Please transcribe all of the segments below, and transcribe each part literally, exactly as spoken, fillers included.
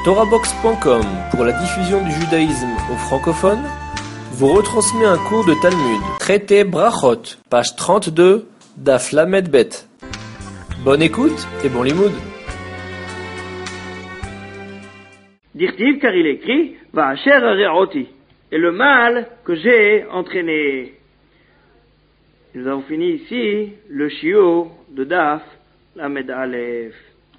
Torahbox point com, pour la diffusion du judaïsme aux francophones, vous retransmet un cours de Talmud, traité Brachot, page trente-deux, Daf Lamed Bet. Bonne écoute et bon limoud. Dirtiv, car il écrit, va asher areoti, et le mal que j'ai entraîné. Nous avons fini ici le shiur de Daf Lamed Aleph.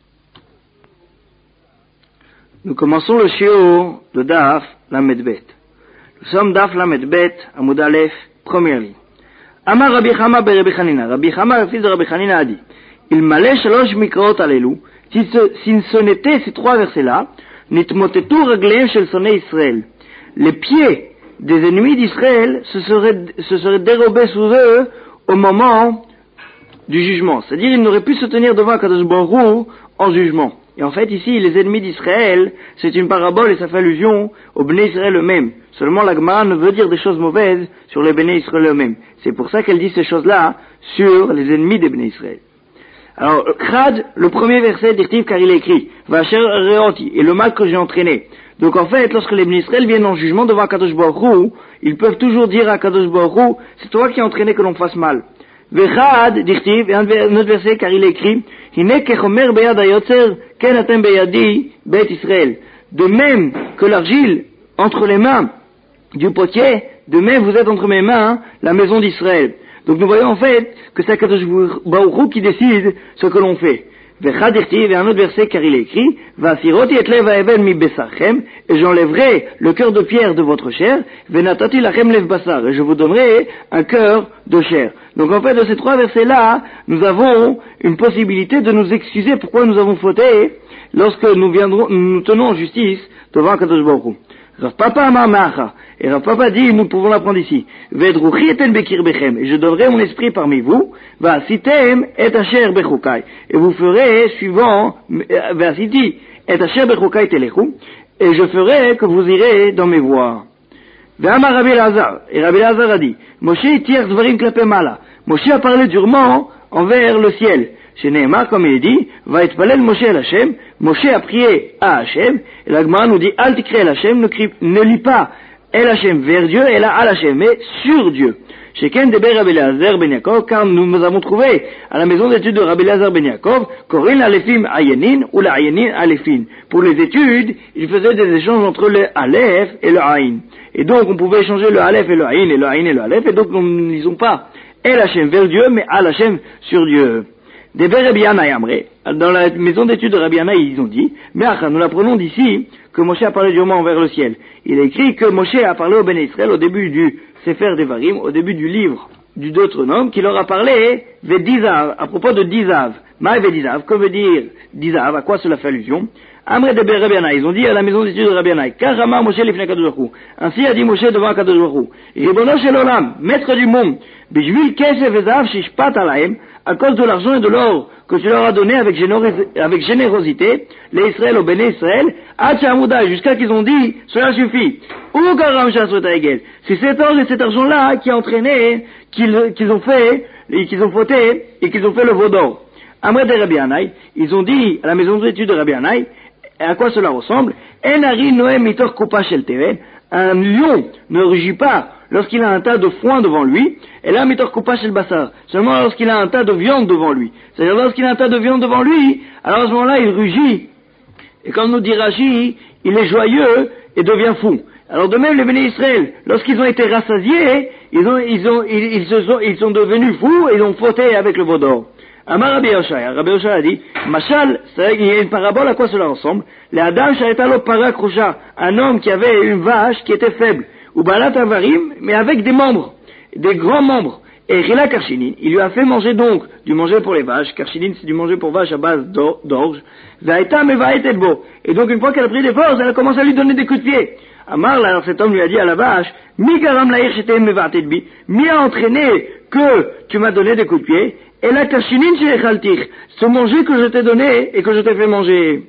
Nous commençons le shiur de Daf Lamed Bet. Nous sommes Daf Lamed Bet, Amud Aleph, première ligne. Amar Rabbi Chama be Rabbi Chanina. Rabbi Chama, le fils de Rabbi Chanina, a dit, il malait shalosh mikraot alelu, si ce n'était ces trois versets-là, nitmotetu ragleim shel sonei Israël. Les pieds des ennemis d'Israël se seraient, se seraient dérobés sous eux au moment du jugement. C'est-à-dire, ils n'auraient pu se tenir devant Kadosh Baruch Hu en jugement. Et en fait, ici, les ennemis d'Israël, c'est une parabole et ça fait allusion aux Béné Israël eux-mêmes. Seulement, la Gemara ne veut dire des choses mauvaises sur les Béné Israël eux-mêmes. C'est pour ça qu'elle dit ces choses-là sur les ennemis des Béné Israël. Alors, Khad, le premier verset d'Irtiv, car il est écrit, Vacher Reoti, et le mal que j'ai entraîné. Donc en fait, lorsque les Béné Israël viennent en jugement devant Kadosh Baruch Hu, ils peuvent toujours dire à Kadosh Baruch Hu, c'est toi qui as entraîné que l'on fasse mal. Vechad, d'Irtiv, et un autre verset, car il est écrit, Hine kechomer beyad hayotzer, ken atem beyadi, bet Israël. De même que l'argile entre les mains du potier, de même vous êtes entre mes mains, la maison d'Israël. Donc nous voyons en fait que c'est Kadosh Baruch Hu qui décide ce que l'on fait. Vechad dirtiv, et un autre verset car il est écrit, Vasiroti et lev haevel mi besarchem, et j'enlèverai le cœur de pierre de votre chair, venatati lachem lev basar, et je vous donnerai un cœur de chair. Donc en fait de ces trois versets-là, nous avons une possibilité de nous excuser pourquoi nous avons fauté lorsque nous viendrons, nous tenons en justice devant Kadosh Baruch Hu. Rav Papa amar ma'acha. Et Rav Papa dit, nous pouvons l'apprendre ici. Vedruchi eten bekir bechem. Et je donnerai mon esprit parmi vous. Vasitem et asher bechukai. Et vous ferez suivant, vasiti et asher bechukai telechu. Et je ferai que vous irez dans mes voies. Ve'amar Rabbi Elazar. Et Rabbi Elazar a dit, Moshe itier dvarim klape mala. Moshe a parlé durement envers le ciel. Chez Nehemar, comme il est dit, va être palel Moshe el Hashem. Moshe a prié à Hashem. Et la Gemara nous dit, al tikre el Hashem, ne, crie, ne lis pas el Hashem vers Dieu, et là al Hashem, mais sur Dieu. Chez Ken Deber Rabbi Elazar ben Yaakov, car nous nous avons trouvé à la maison d'études de Rabbi Elazar ben Yaakov, Korin Alefim Ayenin ou la Ayenin Alefin. Pour les études, il faisait des échanges entre le Aleph et le Aïn. Et donc, on pouvait échanger le Aleph et le Aïn, et le Aïn et le Aleph, et donc nous ne lisons pas el Hashem vers Dieu, mais al Hashem sur Dieu. Deber Rabbi Yana Yamre, dans la maison d'études de Rabbi Yana, ils ont dit, mais nous l'apprenons d'ici, que Moshe a parlé durement envers le ciel. Il a écrit que Moshe a parlé au Béné Israël au début du Sefer Devarim, au début du livre du Deutéronome, qui leur a parlé Vedizav, à propos de Dizav. Maï Vedizav, que veut dire Dizav, à quoi cela fait allusion? Amre Deber Rabbi Yana, ils ont dit à la maison d'études de Rabbi Yana, Karama Moshe lifnei Kadosh Baruch Hu. Ainsi a dit Moshe devant Kadosh Baruch Hu. Ribono shel olam, maître du monde, Bijvil kesef ezav shishpat alahem, à cause de l'argent et de l'or que tu leur as donné avec, généros- avec générosité, les Israël au Béné Israël, Hachamouda, jusqu'à qu'ils ont dit, cela suffit. Ou Garam Shasot Egel. C'est cet or et cet argent-là qui a entraîné, qu'ils, qu'ils ont fait, et qu'ils ont fauté, et qu'ils ont fait le veau d'or. Amre de Rabbi Yanaï, ils ont dit à la maison d'études de Rabbi Yanaï, à quoi cela ressemble? Enari Noem Mitor Kupa Shel Teren. Un lion ne rugit pas lorsqu'il a un tas de foin devant lui, et là, mitor kupa shel basar, seulement lorsqu'il a un tas de viande devant lui. C'est-à-dire, lorsqu'il a un tas de viande devant lui, alors à ce moment-là, il rugit. Et comme nous dit Rashi, il est joyeux et devient fou. Alors de même, les Béné Israël, lorsqu'ils ont été rassasiés, ils ont, ils ont, ils, ils se sont, ils sont devenus fous et ils ont fauté avec le veau d'or. Amar Rabbi Yoshaya, Rabbi Yoshaya a dit, Machal, c'est il y a une parabole, à quoi cela ressemble? Les Adam Shaetalo Parakrocha, un homme qui avait une vache qui était faible, ou Balat Avarim, mais avec des membres, des grands membres. Et Rila Karshinin, il lui a fait manger donc du manger pour les vaches. Karshinin, c'est du manger pour vaches à base d'orge. Vaïta me va être beau. Et donc une fois qu'elle a pris des forces, elle a commencé à lui donner des coups de pied. Amar, là, alors cet homme lui a dit à la vache, Mi garam laïr chete me va être bi. Mi a entraîné que tu m'as donné des coups de pied. Et la Karshinin chez Echaltir, ce manger que je t'ai donné et que je t'ai fait manger.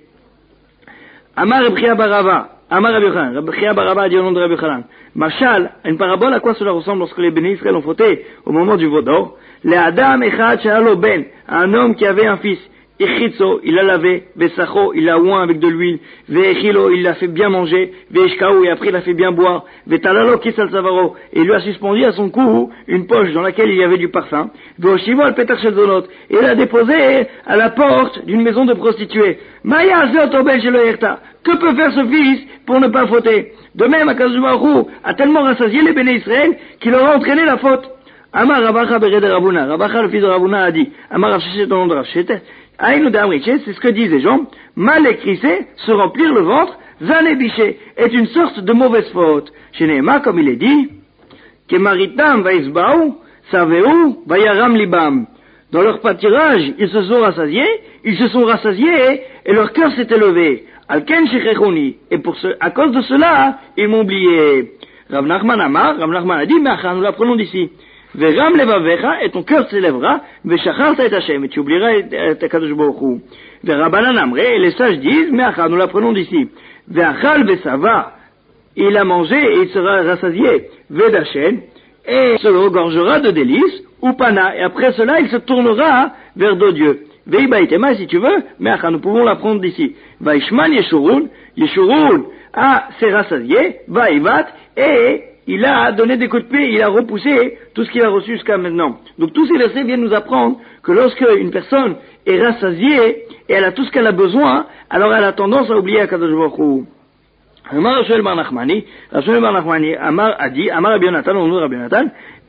Amar Ebria Barava. Amar Rabbi Yochanan, Rabbi Chia Baraba a dit au nom de Rabbi Yochanan, Machal, une parabole, à quoi cela ressemble lorsque les Béné Israël ont fauté au moment du veau d'or? Les Adam Echad She'alo Ben, un homme qui avait un fils, Ichitzo, il l'a lavé, Vesacho, il l'a oint avec de l'huile, Veechilo, il l'a fait bien manger, Veeshkao, et après il l'a fait bien boire, Vetalalo, Kisal Savaro, et il lui a suspendu à son cou une poche dans laquelle il y avait du parfum, Veoshivo, al Petar Shelzonot, et il l'a déposé à la porte d'une maison de prostituées. Maya, Zeotobel, Sheloyerta, que peut faire ce fils pour ne pas fauter? De même, Akadosh Baruch Hu a tellement rassasié les béné Israël qu'il aura entraîné la faute. Amar Rabacha Bered Rabuna, Rabacha le fils de Rabuna a dit, Amar Rafshechet au nom de Rafshechet, Aïnou d'Amriché, c'est ce que disent les gens, mal écrissé, se remplir le ventre, Zanebiché, est une sorte de mauvaise faute. Chez Nehema, comme il est dit, Kemaritam vaisbaou, saveu, vayaram libam. Dans leur pâturage, ils se sont rassasiés, ils se sont rassasiés, et leur cœur s'est élevé. Alken shechechoni, et pour ce, à cause de cela, ils m'ont oublié. Rav Nachman Amar, Rav Nachman a dit, mais nous l'apprenons d'ici. Veram levavecha, et ton cœur s'élèvera, veshacharta et Hashem, et tu oublieras et Kadosh Baruch Hu. Verabanan Amre, et les sages disent, mais nous l'apprenons d'ici. Veachal vesava, il a mangé et il sera rassasié. Vedachen, et il se regorgera de délices, ou pana, et après cela il se tournera vers d'autres dieux. Veibaitema, si tu veux, mais nous pouvons l'apprendre d'ici. Vaishman Yeshurun, Yeshurun a s'est rassasié, Vaivat, et il a donné des coups de pied, il a repoussé tout ce qu'il a reçu jusqu'à maintenant. Donc tous ces versets viennent nous apprendre que lorsque une personne est rassasiée et elle a tout ce qu'elle a besoin, alors elle a tendance à oublier Akadosh Baruch Hu. Amar Rachel Bar Nachmani, Rachel Bar Nachmani, Amar a dit, Amar Rabbi Yonatan, on nous Rabbi Yonatan,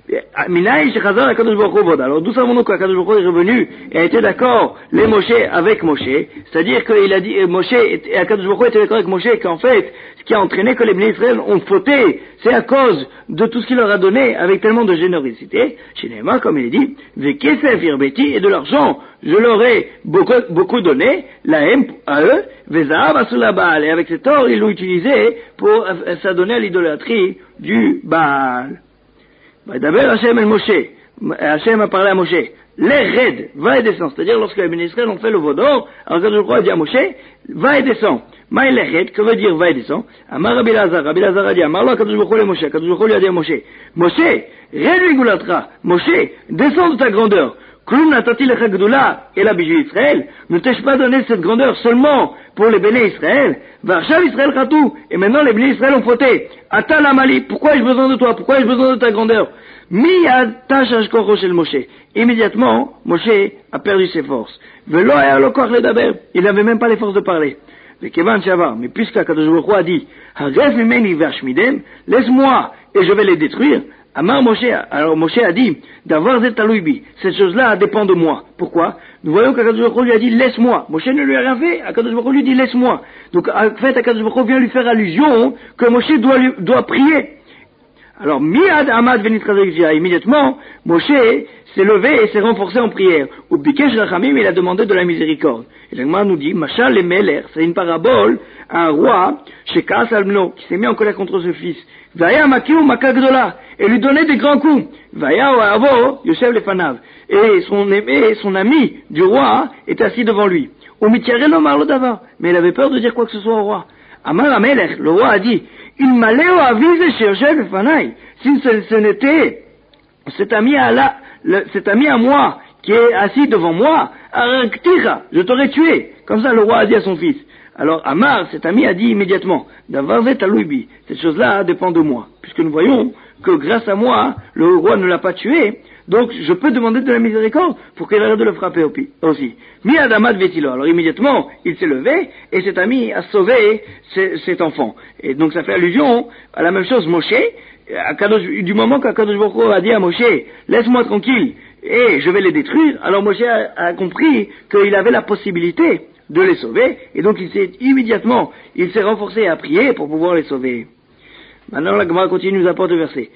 Minaï Shechazar Akadosh Baruch Hu. Alors d'où savons-nous qu'Akadosh Baruch Hu est revenu et a été d'accord les Moshe avec Moshe, c'est-à-dire qu'il a dit Moshe et Akadosh Baruch Hu était d'accord avec Moshe qu'en fait ce qui a entraîné que les Bnei Israël ont fauté, c'est à cause de tout ce qu'il leur a donné avec tellement de générosité. Chez Nehema, comme il est dit, Vekesef Irbeti, et de l'argent je leur ai beaucoup, beaucoup donné, la haine à eux, Vezahav Asula Baal, et avec cet or ils l'ont utilisé pour s'adonner à l'idolâtrie du Baal. D'abord, Hachem et Moshe, Hachem a parlé à Moshe, les red, va et descend, c'est-à-dire lorsque les Béné Israël ont fait le veau d'or, alors quand je crois, il dit à Moshe, va et descend. Maï les red, que veut dire va et descend? Amar Rabbi Lazar, Rabbi Lazar a dit, Amar lo Kadosh Baruch Hu le Moshe, Kadosh Baruch Hu lui a dit à Moshe, Moshe, red vigulatra, Moshe, descends de ta grandeur. Klum natati lecha gdula, et la bijou Israël, ne t'ai-je pas donné cette grandeur seulement pour les Béné Israël? Varshav Israël chatou, et maintenant les Béné Israël ont fauté. Ata lamali, pourquoi ai-je besoin de toi? Pourquoi ai-je besoin de ta grandeur? Miyad tashach kocho shel Moshe. Immédiatement, Moshe a perdu ses forces. Velo aya lo koach ledaber, il n'avait même pas les forces de parler. Vekevan shavar, mais puisque Akadosh Baruch Hu a dit, haref mimeni vashmidem, laisse-moi et je vais les détruire. Amar Moshe, alors Moshe a dit, d'avoir zetalouibi, cette chose-là dépend de moi. Pourquoi? Nous voyons qu'Akadosh Baruch Hu lui a dit, laisse-moi. Moshe ne lui a rien fait, Akadosh Baruch Hu lui dit, laisse-moi. Donc, en fait, Akadosh Baruch Hu vient lui faire allusion que Moshe doit, lui, doit prier. Alors, Miad Amad Venitrazekzia, immédiatement, Moshe s'est levé et s'est renforcé en prière. Ou Bikesh Rachamim, il a demandé de la miséricorde. Et l'Agma nous dit, Machal le Meler, c'est une parabole, un roi, Shekas Almno, qui s'est mis en colère contre ce fils. Vaya Makiou Makagdola, et lui donnait des grands coups. Vaya Avo, Yosef Lefanav. Et son aimé, son ami du roi, était assis devant lui. Ou Mitiarelo Marlodava, mais il avait peur de dire quoi que ce soit au roi. Amar Amelech, le roi a dit, il m'allait avise chercher le fanaï. Si ce, ce n'était cet ami à la, le, cet ami à moi qui est assis devant moi, Araktira, je t'aurais tué. Comme ça, le roi a dit à son fils. Alors Amar, cet ami, a dit immédiatement, Davarzet alouibi, cette chose-là dépend de moi, puisque nous voyons que grâce à moi, le roi ne l'a pas tué, donc je peux demander de la miséricorde pour qu'elle arrête de le frapper aussi. Mi Adamad Vetilo. Alors immédiatement, il s'est levé et cet ami a sauvé cet enfant. Et donc ça fait allusion à la même chose, Moshe, à Kadosh, du moment qu'Akadosh Baruch Hu a dit à Moshe, laisse-moi tranquille et je vais les détruire, alors Moshe a, a compris qu'il avait la possibilité de les sauver, et donc il s'est immédiatement, il s'est renforcé à prier pour pouvoir les sauver. Maintenant la Gemara continue, nous apporte le verset.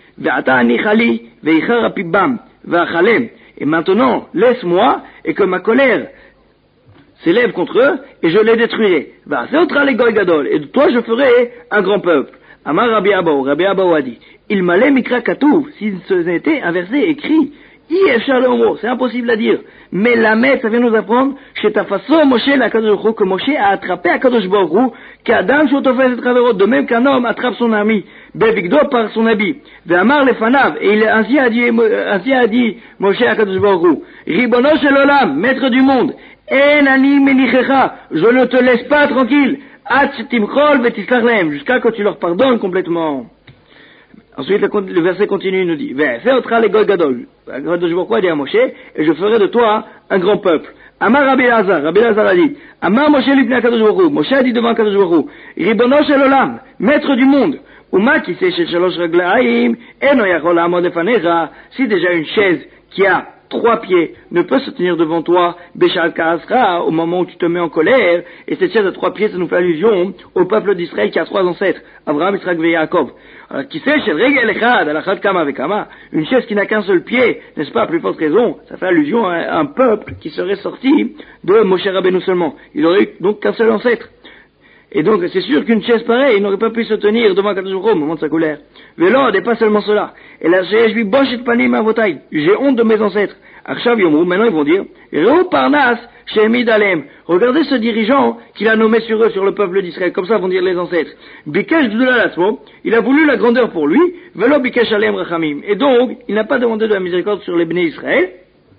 Et maintenant, laisse-moi, et que ma colère s'élève contre eux, et je les détruirai. Et de toi je ferai un grand peuple. Amar Rabbi Abaou, Rabbi Abaou a dit, il m'allait mikra katouv, si ce n'était un verset écrit, c'est impossible à dire. Mais la messe, ça vient nous apprendre, chez ta façon, Moshe, la Kadosh Baruch Hu, que Moshe a attrapé à Kadosh Baruch Hu, qu'Adam Shotofes et Traverot, de même qu'un homme attrape son ami, Bevigdo par son habit, Ve'amar le Fanav, et il ainsi a dit, ainsi a dit Moshe à Kadosh Baruch Hu, Ribono Shel Olam, maître du monde, En ani menichecha, je ne te laisse pas tranquille. At timchol vetislach lehem, jusqu'à que tu leur pardonnes complètement. Ensuite, le verset continue, il nous dit, fais otra le goy gadol. Je vois quoi dire à Moshe, et je ferai de toi un grand peuple. Amar Rabbi Elazar, Rabbi Elazar a dit, Amar Moshe l'ipne HaKadosh Baruch Hu, Moshe a dit devant HaKadosh Baruch Hu, Ribono shel olam, maître du monde, Uma ki se shel shalosh raglaim, eno yachol la'amod lefanecha, si déjà une chaise qui a trois pieds ne peut se tenir devant toi, Beshal Ka'asra, au moment où tu te mets en colère, et cette chaise à trois pieds, ça nous fait allusion au peuple d'Israël qui a trois ancêtres, Abraham, Israël et Yaakov. Alors, qui sait, chez le Regel Echad, Alachad Kama Vekama, une chaise qui n'a qu'un seul pied, n'est-ce pas, à plus forte raison, ça fait allusion à un peuple qui serait sorti de Moshe Rabbeinu seulement. Il aurait eu donc qu'un seul ancêtre. Et donc, c'est sûr qu'une chaise pareille, il n'aurait pas pu se tenir devant Kadosh Baruch Hu au moment de sa colère. Vélo, n'est pas seulement cela. Et là, j'ai vu Bosh et Panim Avotai. J'ai honte de mes ancêtres. Arshav Yomru, maintenant ils vont dire, Reu Parnas, Shemid Alem. Regardez ce dirigeant qu'il a nommé sur eux, sur le peuple d'Israël. Comme ça vont dire les ancêtres. Bikesh Dulalasmo, il a voulu la grandeur pour lui. Vélo Bikesh Alem Rachamim. Et donc, il n'a pas demandé de la miséricorde sur les béné Israël.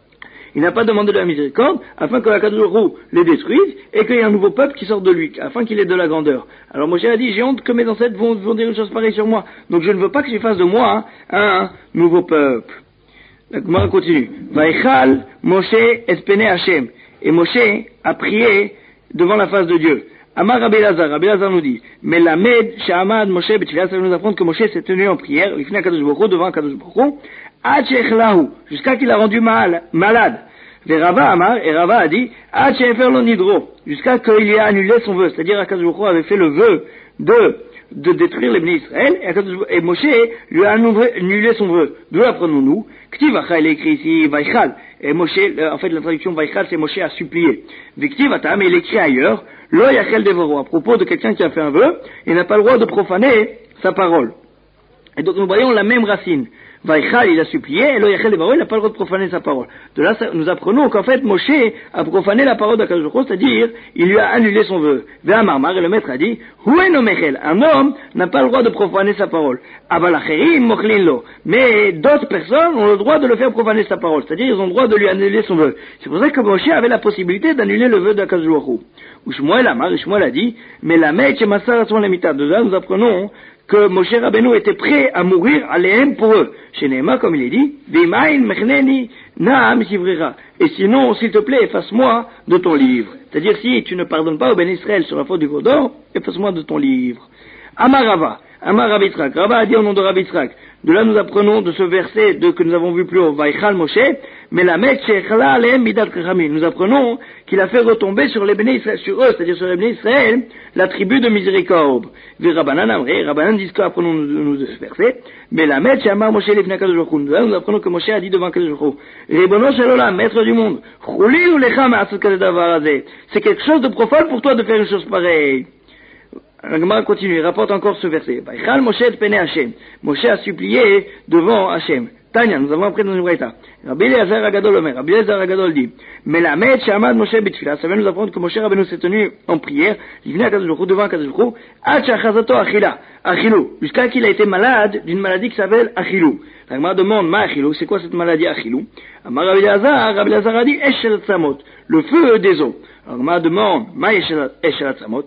Il n'a pas demandé de la miséricorde afin que la Kadosh Baruch Hu les détruise et qu'il y ait un nouveau peuple qui sorte de lui, afin qu'il ait de la grandeur. Alors Moshe a dit, j'ai honte que mes ancêtres vont, vont dire une chose pareille sur moi. Donc je ne veux pas que tu fasses de moi hein, un nouveau peuple. La Gemara continue. Vaïchal Moshe espene Hashem. Et Moshe a prié devant la face de Dieu. Amar Rabbi Elazar, Rabbi Elazar nous dit, Melamed Sha'amad Moshe Betfilah, ça nous apprendre que Moshe s'est tenu en prière, il finit à Kadosh Baruch Hu, devant Kadosh Baruch Hu, Ad she'echlahu, jusqu'à qu'il a rendu mal, malade. Et Rava Amar, et Rava a dit, Ad she'efer lo nidro, jusqu'à qu'il ait annulé son vœu, c'est-à-dire à Kadosh Baruch Hu avait fait le vœu de, de détruire les béné Israël, et, et Moshe lui a annulé son vœu. D'où apprenons-nous? Ktiv Achal est écrit ici, Vaïchal, et Moshe, en fait la traduction Vaïchal c'est Moshe a supplié. Viktiv Atam, il écrit ailleurs, Lo Yachel Devoro, à propos de quelqu'un qui a fait un vœu, il n'a pas le droit de profaner sa parole. Et donc nous voyons la même racine. Vaïchal, il a supplié, et Lo Yachel Devoro, il n'a pas le droit de profaner sa parole. De là, ça, nous apprenons qu'en fait, Moshe a profané la parole d'Akadosh Baruch Hu, c'est-à-dire, il lui a annulé son vœu. Ve'amarmar, et le maître a dit, Hueno Mechel, un homme n'a pas le droit de profaner sa parole. Abalacherim mochlin lo. Mais d'autres personnes ont le droit de le faire profaner sa parole, c'est-à-dire, ils ont le droit de lui annuler son vœu. C'est pour ça que Moshe avait la possibilité d'annuler le vœu d'Akadosh Baruch Hu. Ou Shmuel Amar, et Shmuel a dit, mais la mèche et massar sont l'amitat. De là, nous apprenons que Moshe Rabbeinu était prêt à mourir à l'éhem pour eux. Chez Nehema, comme il est dit, V'ima'in mechneni na'am sivrera. Et sinon, s'il te plaît, efface-moi de ton livre. C'est-à-dire, si tu ne pardonnes pas au Ben Israël sur la faute du veau d'or, efface-moi de ton livre. Amar Rava, Amar Rabbi Yitzhak, Rava a dit au nom de Rabbi Yitzhak. De là, nous apprenons de ce verset de, que nous avons vu plus haut, Vaïchal Moshe, mais la mec she'echla alehem midat chachamim. Nous apprenons qu'il a fait retomber sur les béné Israël, sur eux, c'est-à-dire sur les béné Israël, la tribu de miséricorde. Ve Rabbanan Amré, Rabbanan disent qu'apprenons nous de ce verset, mais la mec she'amar Moshe lifnei Kadosh Baruch Hu. De là, nous apprenons que Moshe a dit devant Kadosh Baruch Hu, Ribono shel olam, maître du monde, chuli ulecha ma'asot kazeh davar hazeh. C'est quelque chose de profane pour toi de faire une chose pareille. La Gemara continue, il rapporte encore ce verset. Vaïchal Moshe espene Hashem. Moshe a supplié devant Hashem. Tanya, nous avons appris dans une braïta. Rabbi Elazar Agadol Omer, Rabbi Elazar Agadol dit, Melamed Shamad Moshe Betfilah, ça vient nous apprendre que Moshe Rabbeinu s'est tenu en prière, il venait à Kadosh Baruch Hu, devant Kadosh Baruch Hu, Ad Shachazato Achila, Achilou, jusqu'à qu'il a été malade d'une maladie qui s'appelle Achilou. La Gemara demande, Ma Achilou, c'est quoi cette maladie Achilou? Amar Rabbi Elazar, Rabbi Elazar a dit, Eshel Tzamot, le feu des eaux. La Gemara demande, Ma Eshel Tzamot.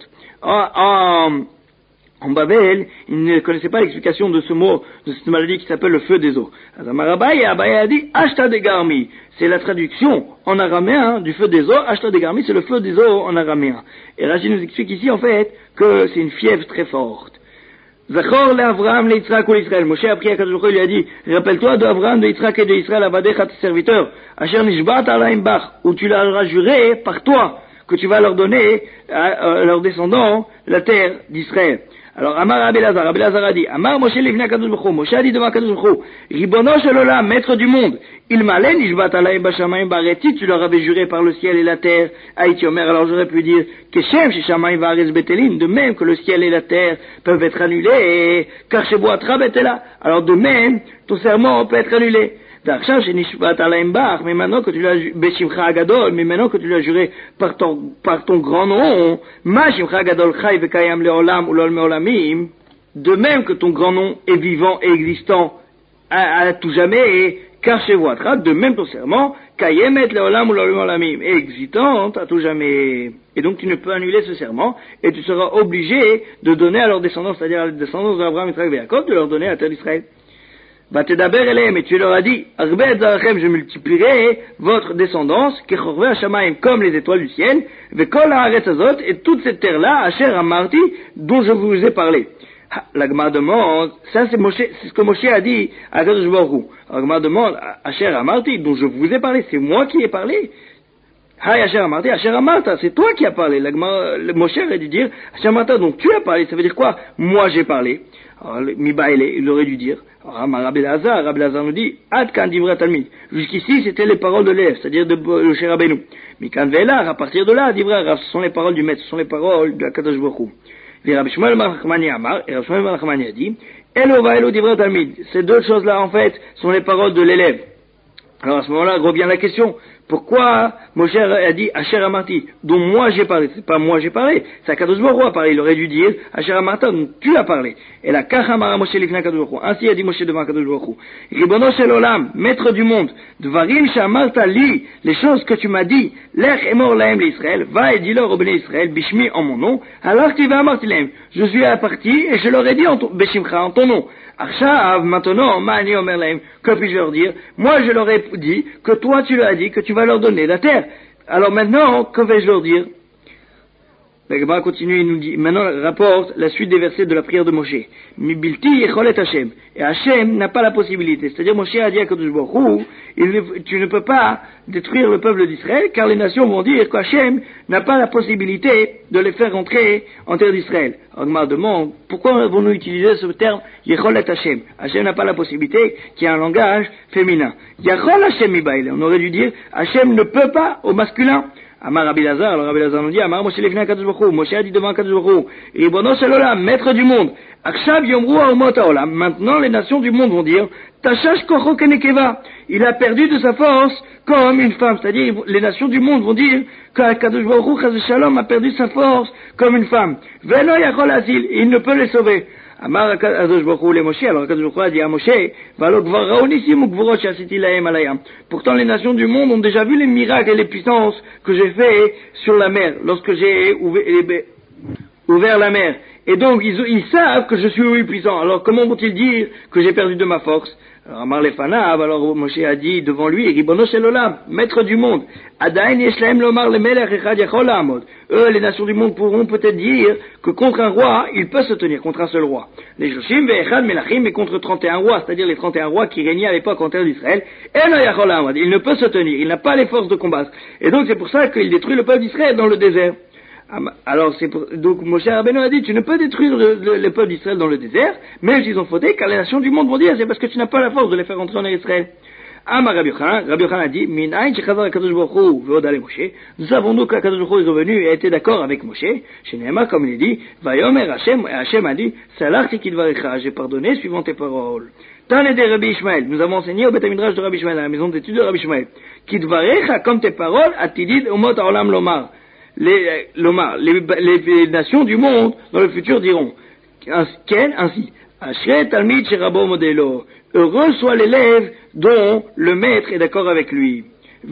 En, en Babel, ils ne connaissaient pas l'explication de ce mot, de cette maladie qui s'appelle le feu des eaux. Azamarabaye, Abaye a dit, Ashta de Garmi. C'est la traduction en araméen du feu des eaux. Ashta de Garmi, c'est le feu des eaux en araméen. Et Rashi nous explique ici, en fait, que c'est une fièvre très forte. Zachor le Avraham, le Yitzhak ou l'Israël. Moshe a prié à Kadosh Baruch Hu, il lui a dit, rappelle-toi d'Avraham, de Yitzhak et de Israël, Avadecha, tes serviteurs, Asher Nishbat alaim bach, où tu l'auras juré par toi, que tu vas leur donner à, à leurs descendants la terre d'Israël. Alors, Amar Rabbi Elazar, Rabbi Elazar a dit, Amar Moshe lifnei Kadosh Baruch Hu, Moshe a dit devant Kadosh Baruch Hu, Ribono shel olam, maître du monde, il m'allait, nishbat alaim bashamayim bareti, tu leur avais juré par le ciel et la terre, Haïti Omer, alors j'aurais pu dire, Keshem sheshamayim varetz betelin, de même que le ciel et la terre peuvent être annulés, et car chez Boatra betela, alors de même, ton serment peut être annulé. D'archam chez Nishvat alaim bar, mais maintenant que tu l'as beshimcha agadol, mais maintenant que tu l'as juré par ton, par ton grand nom, ma shimcha agadol chai vekayam leolam ou lol meolamim, de même que ton grand nom est vivant et existant à, à tout jamais, et car chez Voatra, de même ton serment, Kayemet leolam ou l'olam olamim, est existante à tout jamais. Et donc tu ne peux annuler ce serment, et tu seras obligé de donner à leur descendance, c'est-à-dire à la descendance d'Abraham, Yitzhak et Yaakov, de leur donner la terre d'Israël. Vatedaber elem, et tu leur as dit, Arbet zarachem, je multiplierai votre descendance, kechorve hashamayim, comme les étoiles du ciel, vekol haaretz azot, et toute cette terre-là, asher amarti, dont je vous ai parlé. La Gemara demande, ça c'est, Moshe, c'est ce que Moshe a dit à Kadosh Baruch Hu. La Gemara demande, Asher Amarti, dont je vous ai parlé, c'est moi qui ai parlé. Hay Asher Amarti, Asher Amarta, c'est toi qui as parlé. La Gemara, le Moshe a dû dire, Asher Amarta, donc tu as parlé, ça veut dire quoi? Moi j'ai parlé. Alors, Mibaile, il aurait dû dire. Alors, Rabbi Lazar, Rabbi Lazar nous dit, Ad kan divra talmid. Jusqu'ici, c'était les paroles de l'élève, c'est-à-dire de Moshe Rabbeinu. Mais kan ve'elar, à partir de là, divra Rav, ce sont les paroles du maître, ce sont les paroles de Kadosh Baruch Hu. Et Rabbi Shmuel bar Nachmani Amar, et Rabbi Shmuel bar Nachmani a dit, Elo va Elo divra talmid. Ces deux choses-là, en fait, sont les paroles de l'élève. Alors, à ce moment-là, revient la question. Pourquoi Moshe a dit Asher Amarti, dont moi j'ai parlé? C'est pas moi j'ai parlé, c'est Kadosh Baruch Hu a parlé. Il aurait dû dire Asher Amarta, dont tu as parlé. Et la Kachamara Moshe lifnei Kadosh Baruch Hu. Ainsi a dit Moshe devant Kadosh Baruch Hu. Ribono shel olam, maître du monde, Dvarim she'amarta li, les choses que tu m'as dit, lech emor lahem l'Israël, va et dis-leur au béné Israël, bishmi en mon nom, alarti ve'amarti lahem. Je suis parti et je leur ai dit en ton, beshimcha en ton nom. Arshav, maintenant, ma'ani omer lahem, que puis-je leur dire? Moi je leur ai dit que toi tu leur as dit que tu vas leur donner la terre. Alors maintenant, que vais-je leur dire? La Gemara continue et nous dit, maintenant rapporte la suite des versets de la prière de Moshe. Mibilti yecholet Hashem. Et Hashem n'a pas la possibilité. C'est-à-dire Moshe a dit à Kadosh Baruch Hu, tu ne peux pas détruire le peuple d'Israël, car les nations vont dire qu'Hashem n'a pas la possibilité de les faire entrer en terre d'Israël. Alors Gemara demande, pourquoi avons-nous utilisé ce terme yecholet Hashem? Hashem n'a pas la possibilité, qui est un langage féminin. Yachol Hashem mibaile. On aurait dû dire, Hashem ne peut pas au masculin. Amar Rabbi Lazar, alors Rabbi Lazar nous dit, Amar Moshe lefnei Kadosh Baruch Hu, Moshe a dit devant Kadosh Baruch Hu, Ribono shel olam, maître du monde, Akshav yomru haomot haolam, maintenant les nations du monde vont dire, Tashash kocho kenekeva, il a perdu de sa force comme une femme, c'est-à-dire les nations du monde vont dire que Kadosh Baruch Hu, Chas v'Shalom, a perdu sa force comme une femme, Velo yachol asil, il ne peut les sauver. Amar Kadosh Baruch Hu le Moshe, alors Kadosh Baruch Hu a dit à Moshe, Valo gvar raonissim ugvorot she'asiti lahem alayam. Pourtant les nations du monde ont déjà vu les miracles et les puissances que j'ai fait sur la mer, lorsque j'ai ouvert, ouvert la mer. Et donc ils, ils savent que je suis oui puissant. Alors comment vont-ils dire que j'ai perdu de ma force? Alors Amar lefanav, alors Moshe a dit devant lui, Ribono shel olam, maître du monde, Adain yesh lahem lomar lemelech echad yachol la'amod. Eux, les nations du monde pourront peut-être dire que contre un roi, il peut se tenir, contre un seul roi. Les Joshim ve'echad melachim, mais contre trente et un rois, c'est-à-dire les trente et un rois qui régnaient à l'époque en terre d'Israël, eno yachol la'amod, il ne peut se tenir, il n'a pas les forces de combattre. Et donc c'est pour ça qu'il détruit le peuple d'Israël dans le désert. Alors, c'est pour, donc Moshe Rabbeinu a dit, tu ne peux détruire le, le, le peuple d'Israël dans le désert, même s'ils ont fauté, car les nations du monde vont dire, c'est parce que tu n'as pas la force de les faire entrer en Israël. Amar Rabbi Yochanan, Rabbi Yochanan a dit, Minayin shechazar Kadosh Baruch Hu ve'od ale Moshe, nous savons nous que Kadosh Baruch Hu est revenu et a été d'accord avec Moshe, chez Nehemar, comme il dit, Vayomer Hashem, et Hashem a dit, Salarti kidvarecha, j'ai pardonné suivant tes paroles. Tane de Rabbi Ishmael, nous avons enseigné au Beth Midrash de Rabbi Ishmael, à la maison d'études de Rabbi Ishmael, kidvarecha, comme tes paroles, atidid umot haolam lomar. Les, l'Omar, les, les, les nations du monde dans le futur diront Ken ainsi Ashret Talmid Sherabo Modelo, heureux soit l'élève dont le maître est d'accord avec lui.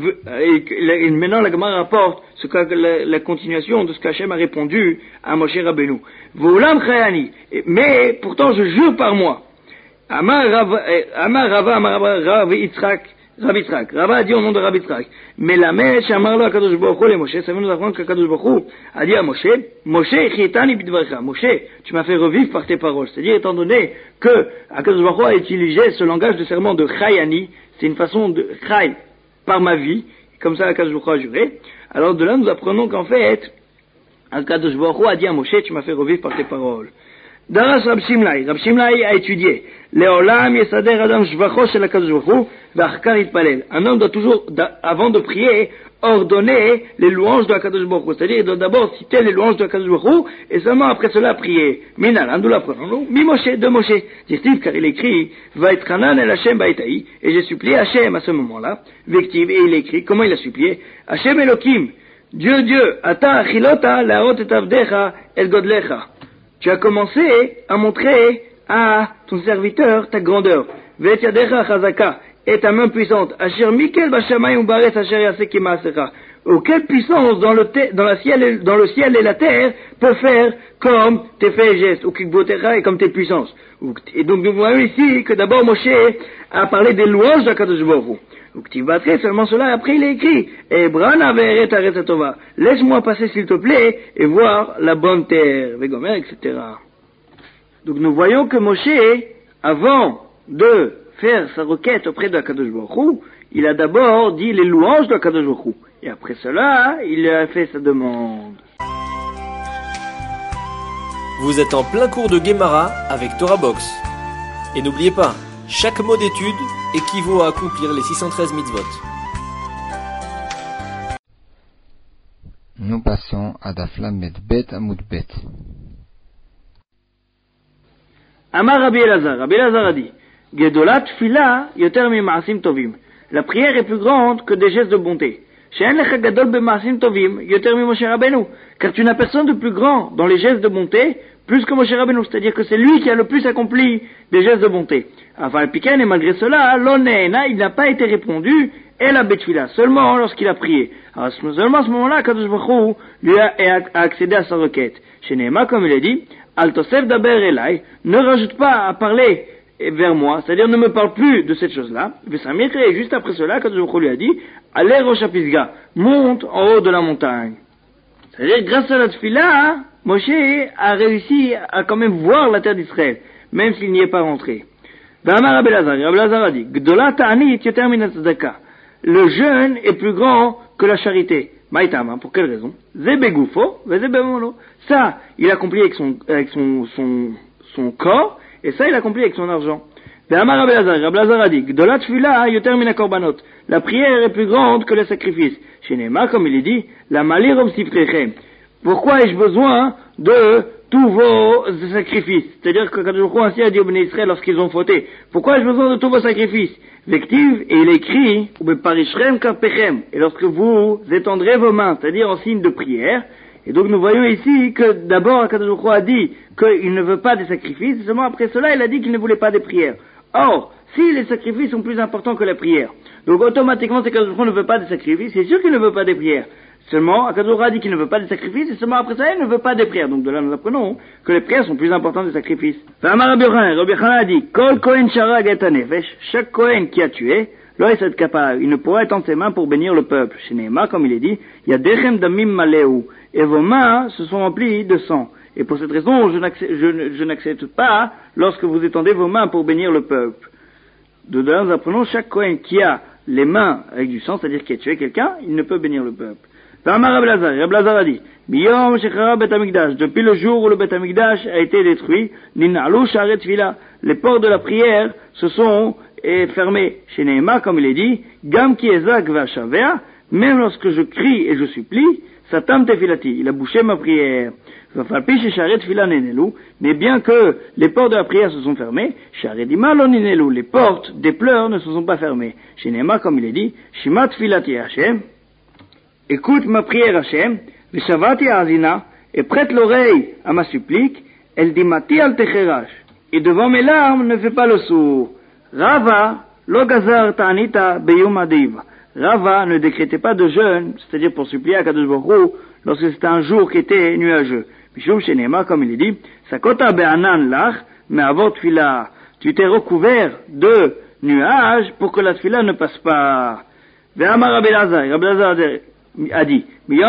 Et, et maintenant la Gemara rapporte ce que, la, la continuation de ce qu'Hachem a répondu à Moshe Rabbeinu. Voulam Chayani, mais pourtant je jure par moi. Amar Rava, Amar Rava, Amar Rav Yitzhak, Rabbi Yitzhak. Rava a dit au nom de Rabbi Yitzhak. Mais la mère, Shamarlo à Kadosh Baruch Hu le Moshe, ça veut nous apprendre que Kadosh Baruch Hu a dit à Moshe, Moshe, Chitani bidvarcha. Moshe, tu m'as fait revivre par tes paroles. C'est-à-dire, étant donné que Kadosh Baruch Hu a utilisé ce langage de serment de Chayani, c'est une façon de Chay, par ma vie, comme ça Kadosh Baruch Hu a juré. Alors de là, nous apprenons qu'en fait, Kadosh Baruch Hu a dit à Moshe, tu m'as fait revivre par tes paroles. Daras Rab Shimlai, Rab Shimlai a étudié. Leolam yesader adam shvacho shel HaKadosh Baruch Hu ve'achkar yitpalel. Un homme doit toujours, avant de prier, ordonner les louanges de HaKadosh Baruch Hu. C'est-à-dire, il doit d'abord citer les louanges de HaKadosh Baruch Hu, et seulement après cela prier. Minal, nous l'apprenons, mi Moshe, de Moshe. Dit-il, car il écrit, Vaetchanan el Hashem baitaï, et j'ai supplié Hashem à ce moment-là, Vektiv, et il écrit, comment il a supplié? Hashem Elokim, Dieu, Dieu, ata achilota laot et avdecha el godlecha. Tu as commencé à montrer à ton serviteur ta grandeur. Ve'et yadecha chazaka, est ta main puissante. Asher Mikel Bashamayim Baretz Asher Yaseki Maasecha. Quelle puissance dans le, te, dans, la ciel, dans le ciel et la terre peut faire comme tes faits et gestes, ou Kikbotecha et comme tes puissances. Et donc nous voyons ici que d'abord Moshe a parlé des louanges d'Akadosh Baruch Hu. Seulement cela, après il est écrit, laisse-moi passer s'il te plaît et voir la bonne terre, Vegomer, et cetera. Donc nous voyons que Moshe, avant de faire sa requête auprès de Akadosh Baruch Hu, il a d'abord dit les louanges de Akadosh Baruch Hu. Et après cela, il a fait sa demande. Vous êtes en plein cours de Gemara avec Torah Box. Et n'oubliez pas, chaque mot d'étude équivaut à accomplir les six cent treize mitzvot. Nous passons à Daf Lamed Bet Amud Bet. Amar Rabbi Elazar, Rabbi Elazar a dit, Gedolat Fila yoter mi ma'asim tovim. La prière est plus grande que des gestes de bonté. She'en lecha gadol b'ma'asim tovim yoter mi Moshe Rabbeinu. Car tu n'as personne de plus grand dans les gestes de bonté plus que Moshe Rabbeinu, c'est-à-dire que c'est lui qui a le plus accompli des gestes de bonté. Enfin, Piken, et malgré cela, l'onéna, il n'a pas été répondu, et la betfila, seulement lorsqu'il a prié. Alors, seulement à ce moment-là, Kadosh Baruch Hu lui a, a accédé à sa requête. Chez Nehema, comme il a dit, Al Tosef Daber Elai, ne rajoute pas à parler vers moi, c'est-à-dire ne me parle plus de cette chose-là. Et juste après cela, Kadosh Baruch Hu lui a dit, Allez Rosh Pisga, monte en haut de la montagne. C'est-à-dire, grâce à la tfila, Moshe a réussi à quand même voir la terre d'Israël, même s'il n'y est pas rentré. V'amar Rabbi Elazar, Rabbi Elazar a dit, Gdola ta'anit yoter min hatzedaka. Le jeûne est plus grand que la charité. Maïtama, pour quelle raison? Ze begufo, ve ze bemono. Ça, il accomplit avec son, avec son, son, son corps, et ça, il accomplit avec son argent. V'amar Rabbi Elazar, Rabbi Elazar a dit, Gdola tfila yoter min hakorbanot. La prière est plus grande que le sacrifice. Chez Nema, comme il est dit, la malir sifrechem. Pourquoi ai-je besoin de tous vos sacrifices? C'est-à-dire que quand je ainsi a dit au Béné Israël lorsqu'ils ont fauté, pourquoi ai-je besoin de tous vos sacrifices? Vective, et il est écrit, et lorsque vous étendrez vos mains, c'est-à-dire en signe de prière. Et donc nous voyons ici que d'abord Akadosh Baruch Hu a dit qu'il ne veut pas des sacrifices, et seulement après cela il a dit qu'il ne voulait pas des prières. Or, si les sacrifices sont plus importants que la prière, donc automatiquement c'est qu'Akadosh Baruch Hu ne veut pas des sacrifices, c'est sûr qu'il ne veut pas des prières. Seulement, Akadosh Baruch Hu a dit qu'il ne veut pas des sacrifices, et seulement après ça, il ne veut pas des prières. Donc de là, nous apprenons que les prières sont plus importantes des sacrifices. V'amar Rabbi Yochanan, Rabbi Yochanan a dit, Kol Kohen Sharag et Hanefesh, chaque Kohen qui a tué, lo esed kapar, il ne pourra étendre ses mains pour bénir le peuple. Chez Nehema, comme il est dit, Yadechem damim maleu, et vos mains se sont remplies de sang. Et pour cette raison, je n'accepte, je, je n'accepte pas lorsque vous étendez vos mains pour bénir le peuple. De là, nous apprenons chaque Kohen qui a les mains avec du sang, c'est-à-dire qui a tué quelqu'un, il ne peut bénir le peuple. Rabbi Elazar a dit, Biyom shechara Bet Hamikdash, depuis le jour où le Bet Hamikdash a été détruit, Nin'alu sharet tfila, les portes de la prière se sont fermées. Chez Nehema, comme il est dit, Gam ki ezak v'ashavea, même lorsque je crie et je supplie, Satam tefilati, il a bouché ma prière. V'afalpi sharet tfila nenelu, mais bien que les portes de la prière se sont fermées, sharet dima lo ninelu, les portes des pleurs ne se sont pas fermées. Chez Nehema, comme il est dit, Shima tfilati Hashem, écoute ma prière Hashem, Veshavati Azina, et prête l'oreille à ma supplique, El dimati al techerash, et devant mes larmes ne fais pas le sourd. Rava, lo gazar ta'anita beyum adiv. Rava ne décrétait pas de jeûne, c'est-à-dire pour supplier à Kadosh Baruch Hu, lorsque c'était un jour qui était nuageux. Mishum Shenema, comme il est dit, Sakota be'anan lach, mais avot tfila. Tu t'es recouvert de nuages pour que la tfila ne passe pas. Ve'amar Rabbi Elazar, Rabbi Elazar a dit,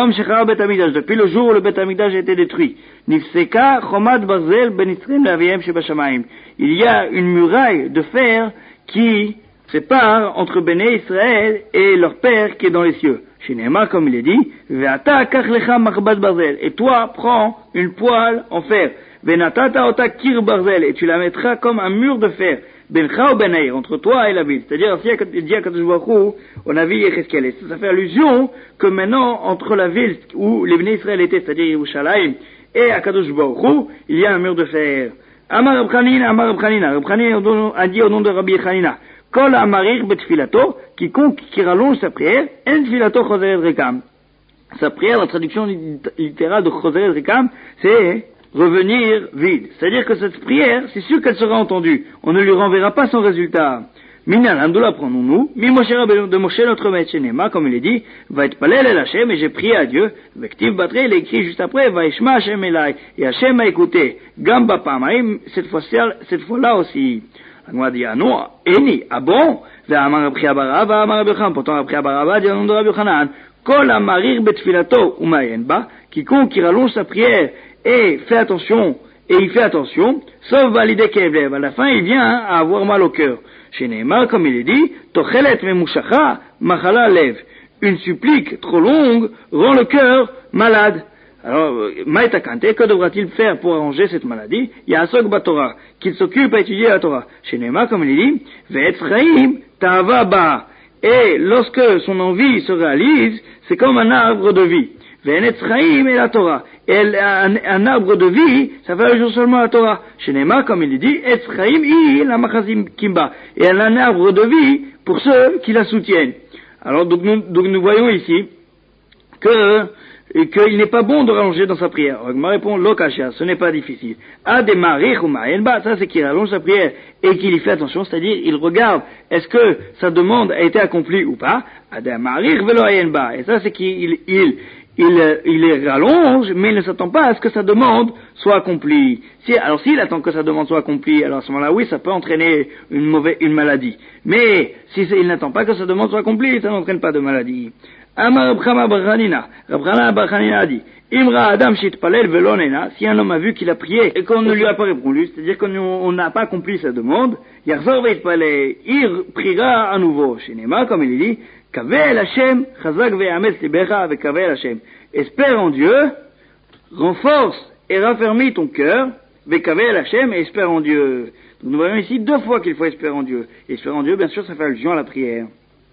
depuis le jour où le Bet Hamikdash a été détruit, Nifseka Chomad Barzel Ben Israël Laviem Shebashamaim. Il y a une muraille de fer qui sépare entre Béné Israël et leur père qui est dans les cieux. Chez Nehema, comme il est dit, Ve'ata kach lecha machbat barzel. Et toi, prends une poêle en fer. Ve'natata ota kir barzel. Et tu la mettras comme un mur de fer. Bencha ou Benaïr, entre toi et la ville. C'est-à-dire, si il dit à Kadosh Baruch Hu, on a vu Yecheskel. Ça fait allusion que maintenant, entre la ville où les Béné Israël étaient, c'est-à-dire Yerushalayim, et à Kadosh Baruch Hu, il y a un mur de fer. Amar Reb Chanina, Amar Reb Chanina. Reb Chanina a dit au nom de Rabbi Chanina, Kol amarir betfilato, quiconque qui rallonge sa prière, en tfilato choseret rekam. Sa prière, la traduction littérale de choseret rekam, c'est revenir vide. C'est-à-dire que cette prière, c'est sûr qu'elle sera entendue. On ne lui renverra pas son résultat. Minalan, d'où l'apprenons-nous? Mi Moshe Rabbeinu, de Moshe notre maître Shenema, comme il est dit, va être palel el Hashem, et j'ai prié à Dieu. Vektiv Batre, il est écrit juste après, va Ishma Hashem Elai, et Hashem a écouté. Gamba Pamaim, cette fois-ci, cette fois-là aussi. On dit, ah non, Eni, ah bon? Va Amar Rabbi Abara, va Amar Rabbi Yochanan, pourtant Rabbi Abara, dit au nom de Rabbi Yochanan, Kol Amarir Betfilato, Umayen Ba, quiconque qui rallonge sa prière, et fait attention, et il fait attention, sauf validé Kevlev. À la fin, il vient hein, à avoir mal au cœur. Chez Neymar, comme il est dit, Tochelet Memushacha, Machala Lev. Une supplique trop longue rend le cœur malade. Alors, Maïta Kante, que devra-t-il faire pour arranger cette maladie? Il y a Asok Batora, qu'il s'occupe à étudier la Torah. Chez Neymar, comme il est dit, Ve'etzraim Ta'ava Ba. Et lorsque son envie se réalise, c'est comme un arbre de vie. Ve'etzraim et la Torah. Et un, un arbre de vie, ça fait un jour seulement la Torah. Chez Neymar, comme il est dit, Etzraim i la Machazim Kimba. Et elle a un arbre de vie pour ceux qui la soutiennent. Alors, donc nous, donc nous voyons ici que, qu'il n'est pas bon de rallonger dans sa prière. Alors, ma réponse, Lokasha, ce n'est pas difficile. Ademarir ou ma'enba, ça c'est qu'il rallonge sa prière et qu'il y fait attention, c'est-à-dire, il regarde, est-ce que sa demande a été accomplie ou pas? Ademarir velo ayenba. Et ça c'est qu'il, il, Il, il les rallonge, mais il ne s'attend pas à ce que sa demande soit accomplie. Si, alors s'il attend que sa demande soit accomplie, alors à ce moment-là, oui, ça peut entraîner une mauvaise, une maladie. Mais si il n'attend pas que sa demande soit accomplie, ça n'entraîne pas de maladie. Amar Rab Chama bar Chanina, Rab Chana bar Chanina a dit, Imra Adam shitpalel velonena, si un homme a vu qu'il a prié et qu'on ne lui a pas répondu, c'est-à-dire qu'on n'a pas accompli sa demande, Yarzor veitpalel, il priera à nouveau. Chez Nema, comme il dit, Kavel Hashem, Chazak ve'ametz libecha avec Kavel Hashem. Espère en Dieu, renforce et raffermis ton cœur, Kavel Hashem et espère en Dieu. Donc nous voyons ici deux fois qu'il faut espérer en Dieu. Et espérer en Dieu, bien sûr, ça fait allusion à la prière.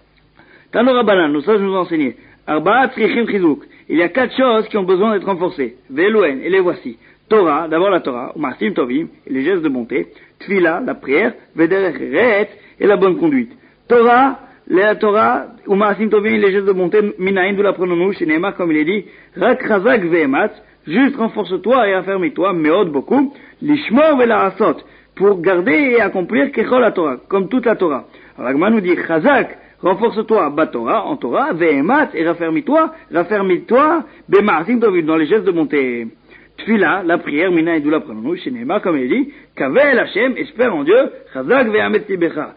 Tano Rabbanan, nous sages nous enseigner. Arba'a tzrichim chizuk. Il y a quatre choses qui ont besoin d'être renforcées. Ve'elohen, et les voici. Torah, d'abord la Torah, U'masim tovim, et les gestes de bonté. Tfila, la prière. Ve'derech re'et, et la bonne conduite. Torah, la Torah, ou Maasim Tovim, les gestes de bonté, Minaïn, d'où l'apprenons-nous, chez Neymar, comme il est dit, Rak Chazak Ve'emat, juste renforce-toi et affermis-toi, Meod beaucoup, Lishmor Ve'larasot, pour garder et accomplir Kechol la Torah, comme toute la Torah. Alors, Agma nous dit, Chazak, renforce-toi, Ba Torah, en Torah, Ve'emat, et raffermis-toi, raffermis-toi, Be Maasim Tovim, dans les gestes de bonté. Tfila, la prière, Minaïn, d'où l'apprenons-nous, chez Neymar, comme il est dit, Kavel Hashem, espère en Dieu, Chazak Ve'amet Libecha.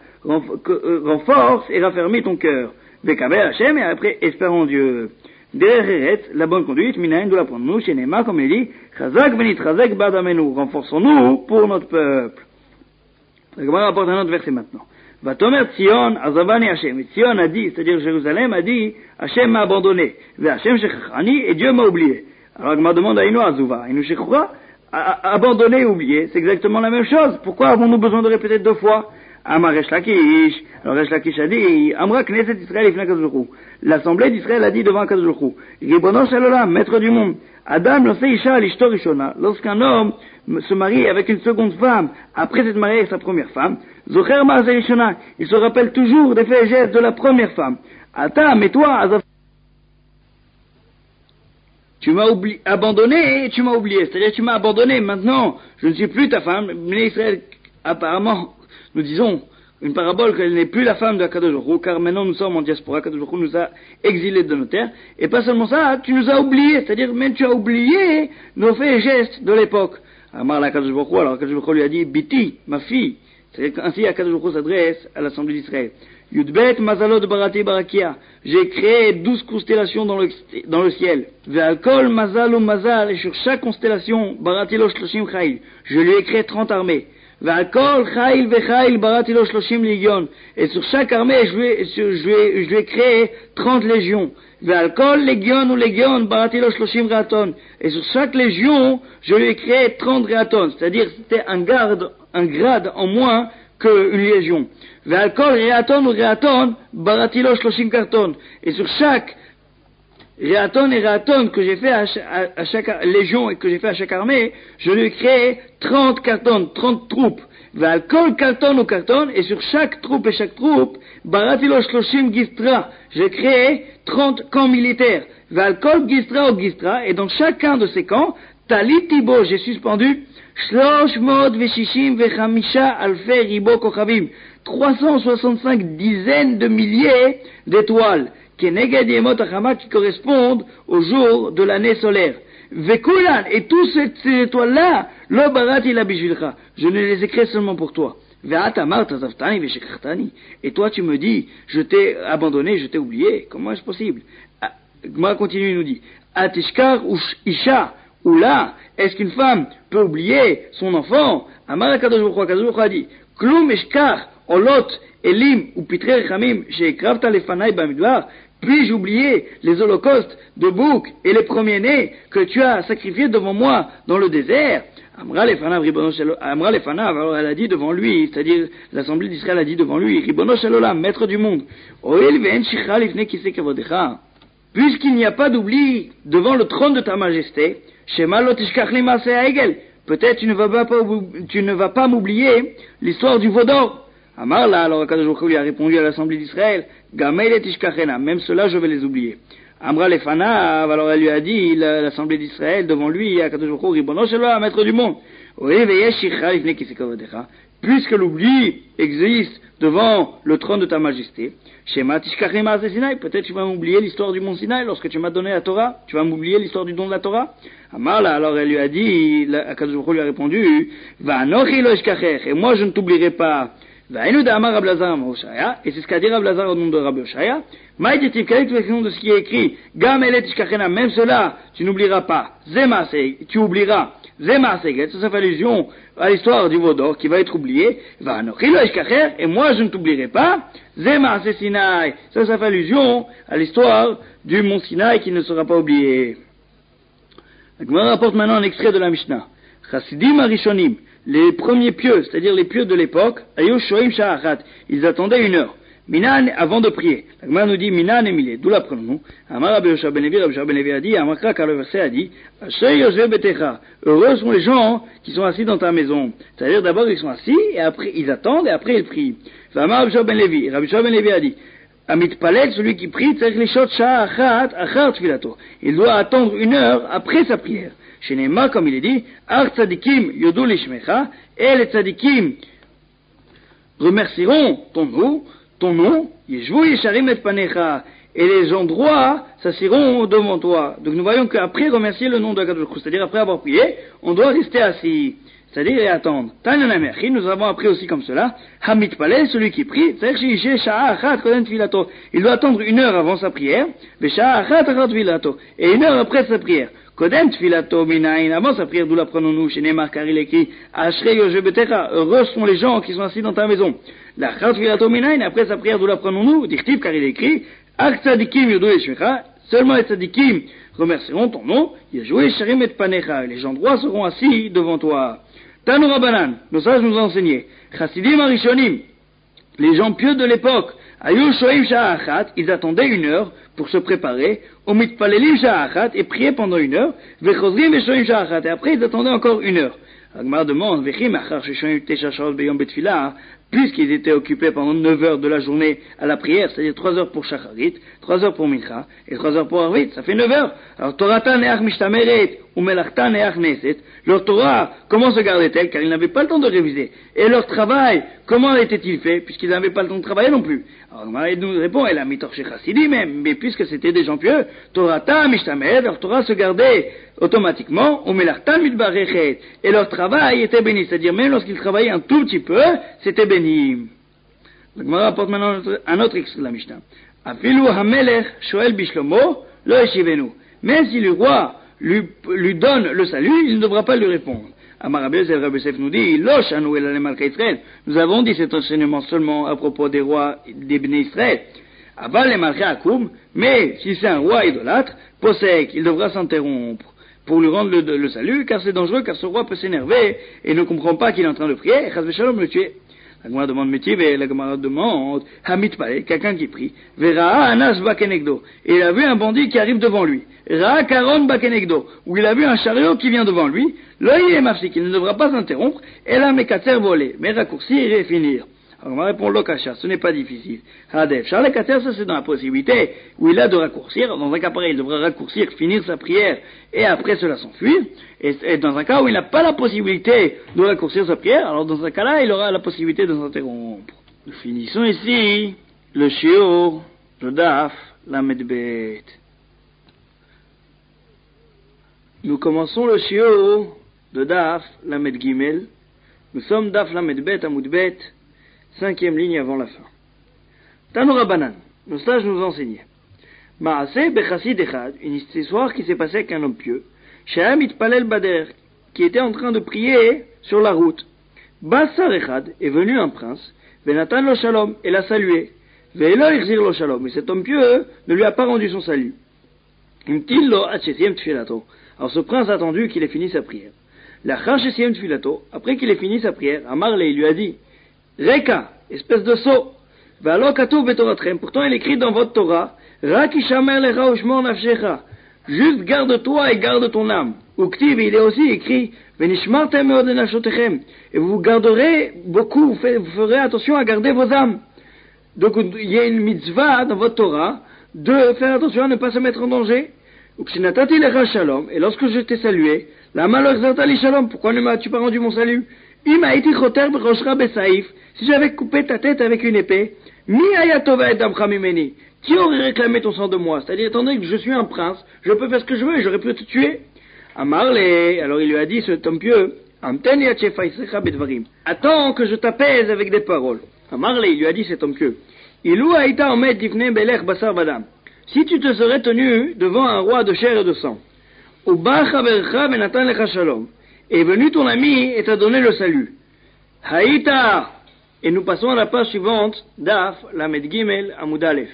Renforce et raffermis ton cœur. Vekabel Hashem, et après, espère en Dieu. Dereret, la bonne conduite, Minaïn, d'où l'apprenons-nous, chez Nema, comme il dit, Chazak venit, Chazak badamenu, renforçons-nous pour notre peuple. La Gemara rapporte un autre verset maintenant. Va tomer Tzion, Azavani Hashem. Et Tzion a dit, c'est-à-dire Jérusalem a dit, Hashem m'a abandonné. Ve Hashem shechachani, et Dieu m'a oublié. Alors la Gemara demande à Inu Azuva, Inu Shechura, abandonné et oublié, c'est exactement la même chose. Pourquoi avons-nous besoin de répéter deux fois? Amar Resh Lakish, alors Resh Lakish a dit, Amra Knesset Israël ifna Kadosh Baruch Hu. L'assemblée d'Israël a dit devant Kadosh Baruch Hu, Ribono shel olam, maître du monde, Adam lo seisha l'ishto rishona, lorsqu'un homme se marie avec une seconde femme, après s'être marié avec sa première femme, Zocher ma'aseh rishona, il se rappelle toujours des faits et gestes de la première femme. Ata, mais toi, Azaf, tu m'as oublié, abandonné et tu m'as oublié, c'est-à-dire tu m'as abandonné, maintenant, je ne suis plus ta femme, mais Israël, apparemment, nous disons une parabole qu'elle n'est plus la femme de Akadosh Baruch Hu, car maintenant nous sommes en diaspora, Akadosh Baruch Hu nous a exilés de nos terres, et pas seulement ça, tu nous as oubliés, c'est-à-dire même tu as oublié nos faits et gestes de l'époque. Amar la Akadosh Baruch Hu, alors Akadosh Baruch Hu lui a dit, Biti, ma fille, c'est ainsi Akadosh Baruch Hu s'adresse à l'Assemblée d'Israël. Yudbet mazalot barati barakia, j'ai créé douze constellations dans le, dans le ciel. Ve'alkol mazal ou mazal, et sur chaque constellation, barati lo shloshim chayil, je lui ai créé trente armées. Ve'alkol chayil ve'chayil barati lo shloshim ligion, et sur chaque armée, je lui ai, je lui ai, je lui ai créé trente légions. Ve'alkol legion ou legion barati lo shloshim reaton, et sur chaque légion, je lui ai créé trente reaton, c'est-à-dire c'était un garde, un grade en moins qu'une légion. Ve'alkol reaton ou reaton barati lo shloshim karton, et sur chaque Réaton et Réaton que j'ai fait à, à, à chaque légion et que j'ai fait à chaque armée, je lui ai créé trente cartons, trente troupes. Ve'alkol carton ou carton, et sur chaque troupe et chaque troupe, baratilo shloshim gistra, j'ai créé trente camps militaires. Ve'alkol gistra ou gistra, et dans chacun de ces camps, talit tibo, j'ai suspendu shlosh mod veshishim vechamisha alfe ribo kochavim, trois cent soixante-cinq dizaines de milliers d'étoiles, qui correspondent au jour de l'année solaire. Vekulan, et toutes ces, ces étoiles-là, lo barati la bishvilcha, je ne les ai créées seulement pour toi. Et toi tu me dis, je t'ai abandonné, je t'ai oublié. Comment est-ce possible? Gmara continue, il nous dit, Atishkar isha, ou là, est-ce qu'une femme peut oublier son enfant? Amar HaKadosh Baruch Hu, HaKadosh Baruch Hu a dit, Klum eshkar, olot, elim, ou pitre rechamim, she'ekravta lefanai bamidbar, puis-je oublier les holocaustes de boucs et les premiers-nés que tu as sacrifiés devant moi dans le désert? Amra lefanav, Ribono Shel Amra lefanav, alors elle a dit devant lui, c'est-à-dire l'assemblée d'Israël a dit devant lui, Ribono Shel Olam, maître du monde, Oel ve'en shichra lifnei kisei kavodecha, puisqu'il n'y a pas d'oubli devant le trône de ta majesté, Shema lo tishkach li maaseh ha'egel, peut-être tu ne vas pas, tu ne vas pas m'oublier l'histoire du veau d'or. Amar là, alors Akadosh Baruch Hu lui a répondu à l'assemblée d'Israël, Gamei le tishkachena, même cela je vais les oublier. Amra lefanav, alors elle lui a dit, l'assemblée d'Israël devant lui, Akadosh Baruch Hu, Ribono Shel Olam, maître du monde, Oel ve'yesh shichra lifnei kisei kavodecha, puisque l'oubli existe devant le trône de ta majesté, Shema tishkach li maaseh Sinaï, peut-être tu vas m'oublier l'histoire du mont Sinaï lorsque tu m'as donné la Torah, tu vas m'oublier l'histoire du don de la Torah. Amar là, alors elle lui a dit, Akadosh Baruch Hu lui a répondu, Va'anochi lo eshkachech, et moi je ne t'oublierai pas. Va'enu d'Amar Rabbi Elazar Oshaya, et c'est ce qu'a dit Rabbi Elazar au nom de Rabbi Oshaya, Maïditiv, quelle est l'expression de ce qui est écrit, Gam elet tishkachena, même cela, tu n'oublieras pas, Zema, tu oublieras, Zema Seget, ça, ça fait allusion à l'histoire du veau d'or qui va être oublié, Va'anochi lo eshkachech, et moi je ne t'oublierai pas, Zema Sinaï, ça, ça fait allusion à l'histoire du mont Sinaï qui ne sera pas oublié. La Gemara rapporte maintenant un extrait de la Mishnah. Chassidim Arishonim, les premiers pieux, c'est-à-dire les pieux de l'époque, Ayu Shoim Sha'achat, ils attendaient une heure. Minan, avant de prier. La Gemara nous dit Minan et Milé, d'où la prenons-nous? Amar Rabbi Yoshua ben Levi, Rabbi Yoshua ben Levi a dit, Amakra, car le verset a dit, Asher Yosef betecha, heureux sont les gens qui sont assis dans ta maison. C'est-à-dire d'abord ils sont assis, et après ils attendent, et après ils prient. Amar Rabbi Yoshua ben Levi, Rabbi Yoshua ben Levi a dit, Amit Palel, celui qui prie, il doit attendre une heure après sa prière. Chez Neymar, comme il est dit, Ar tzadikim yodou lishmecha, et les tzadikim remercieront ton nom, ton nom, yeshvu yesharim et panecha, et les gens droits s'assiront devant toi. Donc nous voyons qu'après remercier le nom de Akadosh Baruch Hu, c'est-à-dire après avoir prié, on doit rester assis. C'est-à-dire et attendre. Tananamerchi, nous avons appris aussi comme cela, Hamit Palel, celui qui prie, il doit attendre une heure avant sa prière, et une heure après sa prière. Kodem Tfilato Minaïn, avant sa prière, d'où la prenons-nous, chez Neymar, car il écrit, Ashrei Yojebetecha, heureux sont les gens qui sont assis dans ta maison. La Chat Tfilato Minaïn, après sa prière, d'où la prenons-nous, Dichtib, car il écrit, Ak Tzadikim Yodo Yeshmecha, seulement les Tzadikim remercieront ton nom, Yeshua Sharim et Panecha, les gens droits seront assis devant toi. Tanu Rabbanan, nos sages nous ont enseigné, Chassidim Arishonim, les gens pieux de l'époque, Ayu Shoim Sha'achat, ils attendaient une heure pour se préparer, Omit Palelim Sha'achat, et priaient pendant une heure, Vechozrim Veshoim Sha'achat, et après ils attendaient encore une heure. Agmar demande, Vechim Achar Sheshoim Tesha Shaot Beyom Betfila, puisqu'ils étaient occupés pendant neuf heures de la journée à la prière, c'est-à-dire trois heures pour Shacharit, trois heures pour Mincha, et trois heures pour Arvit, ça fait neuf heures. Alors Torata Neach Mishtameret, ou Melachta Neach Neset, leur Torah, comment se gardait-elle, car ils n'avaient pas le temps de réviser. Et leur travail, comment était-il fait, puisqu'ils n'avaient pas le temps de travailler non plus. Alors Maïd nous répond, elle a mis Torche Chassidi même, mais puisque c'était des gens pieux, Torata Mishtameret, leur Torah se gardait automatiquement, ou Melachta Mitbarechet, et leur travail était béni, c'est-à-dire même lorsqu'ils travaillaient un tout petit peu, c'était béni. Donc, on rapporte maintenant un autre extrait de la Mishnah. Afilu hamelech shoel bishlomo lo eshivenu. Mais si le roi lui, lui donne le salut, il ne devra pas lui répondre. Amar Rabbi Yosef, Rabbi Yosef nous dit, lo shanu el malka Israël. Nous avons dit cet enseignement seulement à propos des rois des Bnei Israël. Aval le malka akoum, mais si c'est un roi idolâtre, posek, il devra s'interrompre pour lui rendre le, le salut, car c'est dangereux, car ce roi peut s'énerver et ne comprend pas qu'il est en train de prier, et chas v'shalom le tuer. La Gemara demande métier, et la Gemara demande Hamit Palel, quelqu'un qui prie. Vera Anas Bakenegdo. Et il a vu un bandit qui arrive devant lui. Ra Karon Bakenegdo. Où il a vu un chariot qui vient devant lui. L'œil est mafsik, il ne devra pas s'interrompre. Et là, Mekater voler. Mais raccourcir et finir. Alors on va répondre Lokasha, ce n'est pas difficile. Hadef. Charles Kater, ça c'est dans la possibilité où il a de raccourcir. Dans un cas pareil, il devra raccourcir, finir sa prière et après cela s'enfuir. Et, et dans un cas où il n'a pas la possibilité de raccourcir sa prière, alors dans ce cas-là, il aura la possibilité de s'interrompre. Nous finissons ici le shiur de Daf Lamed Bet. Nous commençons le shiur de Daf Lamed Gimel. Nous sommes Daf Lamed Bet Amud Bet, cinquième ligne avant la fin. Tanu Rabbanan, nos sages nous enseignaient. Maaseh Bechassid Echad, une histoire qui s'est passée avec un homme pieux, Sha'am Itpalel Bader, qui était en train de prier sur la route. Bassar Echad, est venu un prince, Venatan lo Shalom, et l'a salué. Ve'elo Ichzir lo Shalom, et cet homme pieux ne lui a pas rendu son salut. Imtil lo Atchesiem Tfilato. Alors ce prince a attendu qu'il ait fini sa prière. L'achar Chesiem Tfilato, après qu'il ait fini sa prière, Amarle, il lui a dit, Reka, espèce de sot, Ve'alo Katuv Betoratrem, pourtant il écrit dans votre Torah, Rak Ishamer Lecha Ushmor Nafshecha, juste garde-toi et garde ton âme. Uktiv, il est aussi écrit, Venishmartem Meod Nafshotechem, et vous garderez beaucoup, vous ferez attention à garder vos âmes. Donc il y a une mitzvah dans votre Torah de faire attention à ne pas se mettre en danger. Ukshinatati lecha shalom, et lorsque je t'ai salué, la malheur zartali shalom, pourquoi ne m'as-tu pas rendu mon salut? Imaiti choter b'roshra besaif, si j'avais coupé ta tête avec une épée, mi ayatova et damcha mimeni, qui aurait réclamé ton sang de moi? C'est-à-dire, étant donné que je suis un prince, je peux faire ce que je veux et j'aurais pu te tuer. Amarle, alors il lui a dit, cet homme pieux, Amten yachefaisecha bedvarim, attends que je t'apaise avec des paroles. Amarle, il lui a dit, cet homme pieux, Ilou haïta omed difne belech basar badam, si tu te serais tenu devant un roi de chair et de sang, Uba chavercha venatan lecha shalom, est venu ton ami et t'a donné le salut. Haïta! Et nous passons à la page suivante, Daf, Lamed Gimel, Amud Aleph.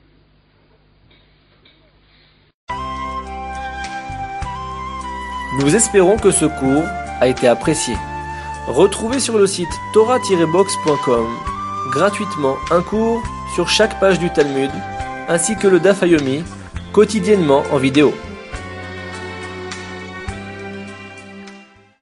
Nous espérons que ce cours a été apprécié. Retrouvez sur le site torah tiret box point com gratuitement un cours sur chaque page du Talmud, ainsi que le Daf Yomi, quotidiennement en vidéo.